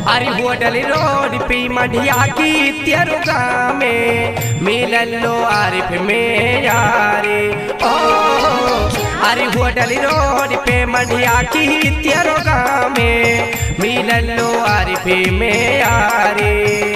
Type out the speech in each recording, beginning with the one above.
अरे hotel road पे मढ़िया की तेरुगा में मिलन लो आरिफ में यारे ओ। अरे होटल रोड पे मढ़िया की तेरुगा में मिलन लो आरिफ में यारे।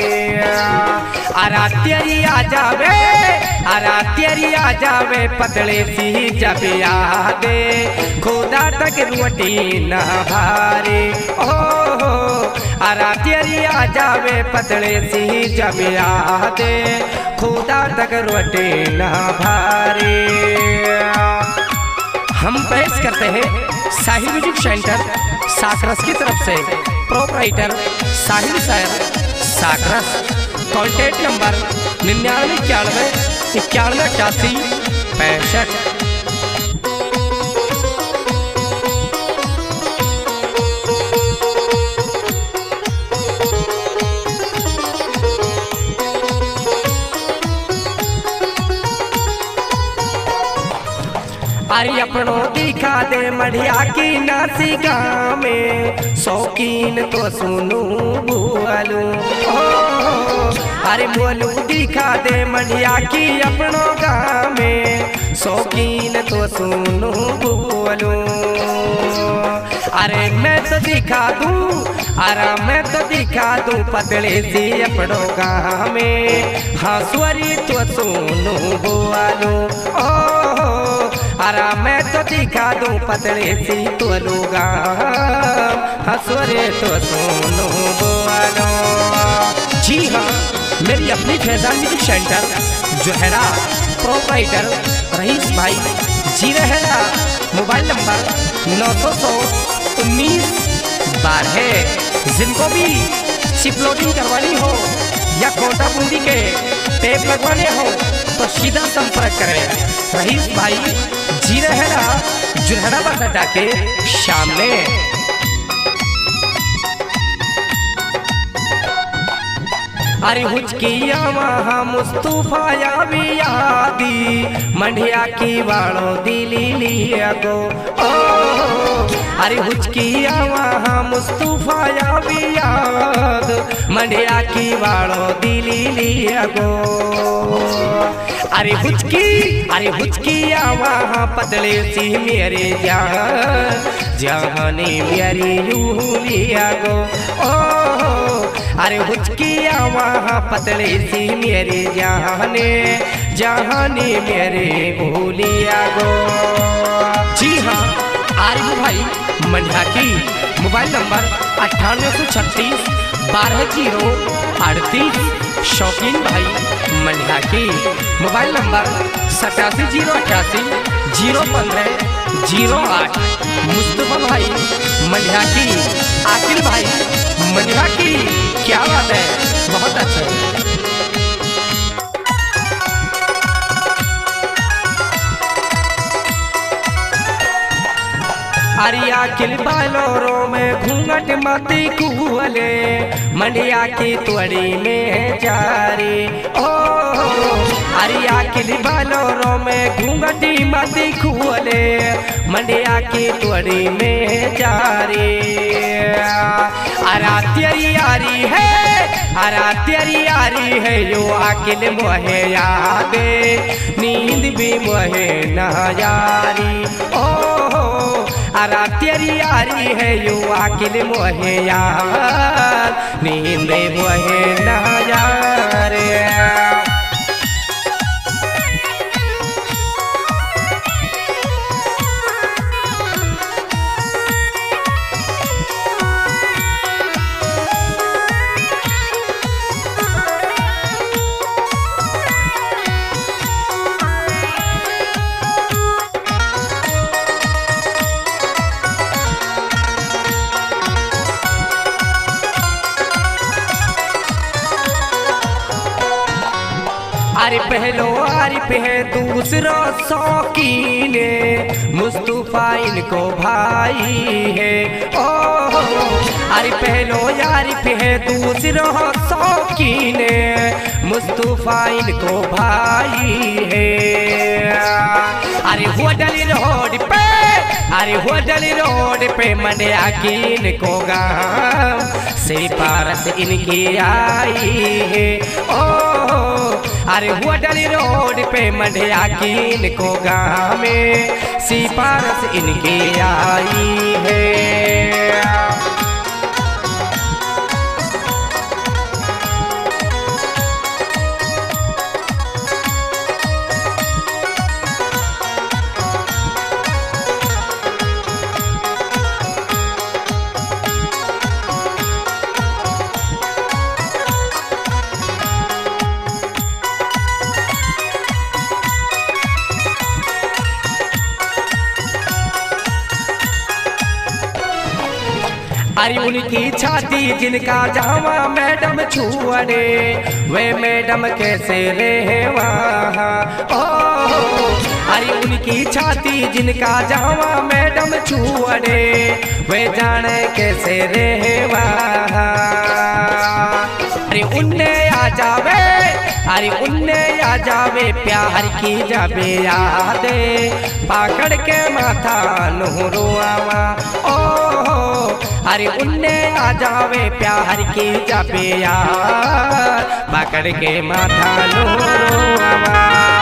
अरा तेरी आ जावे, अरा तेरी आ जावे पतले सी जब यादे खुदा तक रोटी न भारे ओ। अरा तेरी आ जावे पतले सी जब यादे खुदा तक रोटी न भारे। हम पेश करते हैं साहिल म्यूजिक सेंटर साकरस की तरफ से proprietor Sahil sir Sakras. Contact number 9991918865। अरे अपनों दिखा दे मढ़िया की नासिका में शौकीन तो सुनू बोलू ओ। अरे बोलू दिखा दे मढ़िया की अपनों गाँव में शौकीन तो सुनू बोलू। अरे मैं तो दिखा दूं, अरे मैं तो दिखा दूं पतले सी अपनों गाँव में हंसुरी तो सुनू बोलू ओ। अरे मैं तो दिखा दूं पतले सी तो लूगा हंसुरे तो सुनू बोलो। जी हाँ, मेरी अपनी Faizan music centre Johra proprietor Rais भाई जी रहेगा। Mobile number 9001912। जिनको भी चिप लोडिंग करवानी हो या कोटा बूंदी के टेप लगवाने हो तो सीधा संपर्क करें रईस भाई जी रहेगा जोहरा बस अड्डा के सामने। अरे हुचकिया वहाँ मुस्तफाया भी यादी मढ़िया की वालों दिली लिया गो ओ। अरे हुचकिया वहाँ मुस्तफाया भी याद मढ़िया की वालों दिली लिया गो। अरे हुचकिया वहाँ पतले सी मेरे जाने मेरी यूं लिया गो ओ। अरे हुचकिया वहाँ पतले सी मेरे जाने मेरे भूलिया गो। जी हाँ, आरिफ भाई मढ़िया की मोबाइल नंबर 9836 12 शौकीन भाई मढ़िया की मोबाइल नंबर 8708 015 मुस्तफा भाई मढ़िया की आकिल भाई मढ़िया की। क्या बात है, बहुत अच्छा है। अरिया किल बालोरों में घूंघट मती कुहले मढ़िया की त्वड़ी में जारी ओ। अरिया किल बालोरों में घूंघटी मती कुहले मढ़िया की त्वड़ी में जारी। अरा तेरी यारी है, अरा तेरी यारी है यो आकिल मोहे यादे नींद भी मोहे न यारी ओ। अरा तेरी यारी है यो आकिल मोहे यार नींद मोहे न यारे। अरे पहलो आरिफ है दूसरा शौकीन मुस्तफा इनको भाई है ओ। अरे पहलो आरिफ है दूसरा शौकीन मुस्तफा इनको भाई है। अरे होटल रोड पे अरे होटल रोड पे मंडिया की इनको गाँव सिफारिश इनकी आई है। ओ अरे होटल रोड पे मंडिया की इनको गाँव में सिफारिश इनकी आई है। अरे उनकी छाती जिनका जावा मैडम छुअरे वे मैडम कैसे रहे वहाँ। ओ अरे उनकी छाती जिनका जावा मैडम छुअरे वे जाने कैसे रहे वहाँ। अरे उन्ने आ जावे, अरे उन्ने आ जावे प्यार की जावे यादे पाकड़ के माथा नूरो आवा। ओ अरे उन्ने आ जावे प्यार की जावे यार पकड़ के माथा नूरो आवा।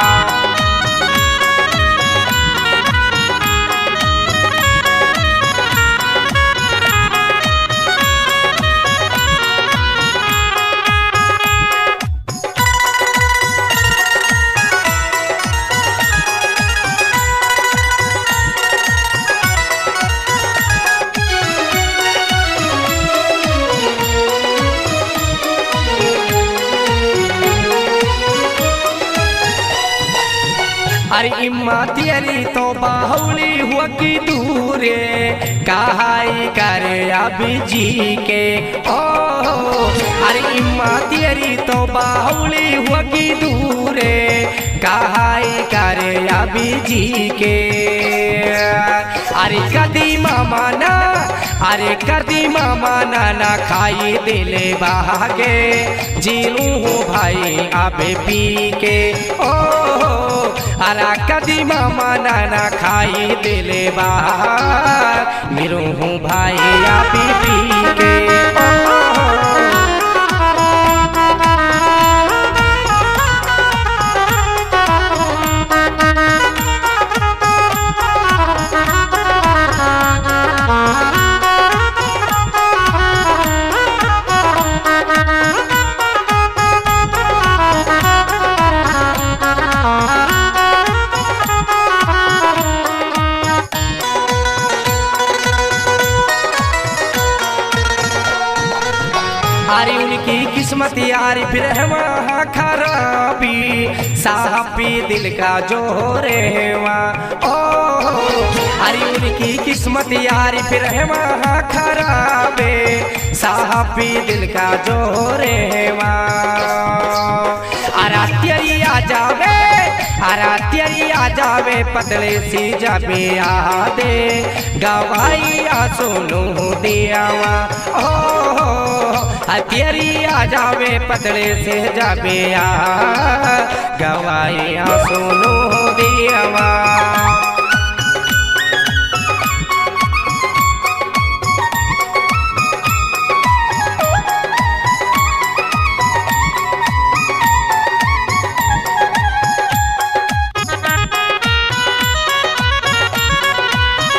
अरे इम्मा तेरी तो बाहुली हुआ की दूरे कहाई करे अभी जी के। ओ अरे इम्मा तेरी तो बाहुली हुआ की दूरे कहाई करे अभी जी के। अरे कदीमा माना, अरे कदीमा माना ना खाई दिले बहागे जीलू हूँ भाई अबे पी के। ओ अरा कदीमा माना ना खाई दिले बाहर मिरू हूँ भाई अबे पी के। अरे उनकी किस्मत यारी फिर है वहाँ खराबी साहबी दिल का जो रेवा। ओ अरे उनकी किस्मत यारी फिर है वहाँ खराबे साहबी दिल का जो रेवा। अरा तेरी आ जावे, अरा तेरी आ जावे पतले सी जावे आदे गवाई आ सोनू दियावा। ओ तेरी आ जावे पतले से जावे आ गवाई आ सोनू दियावा।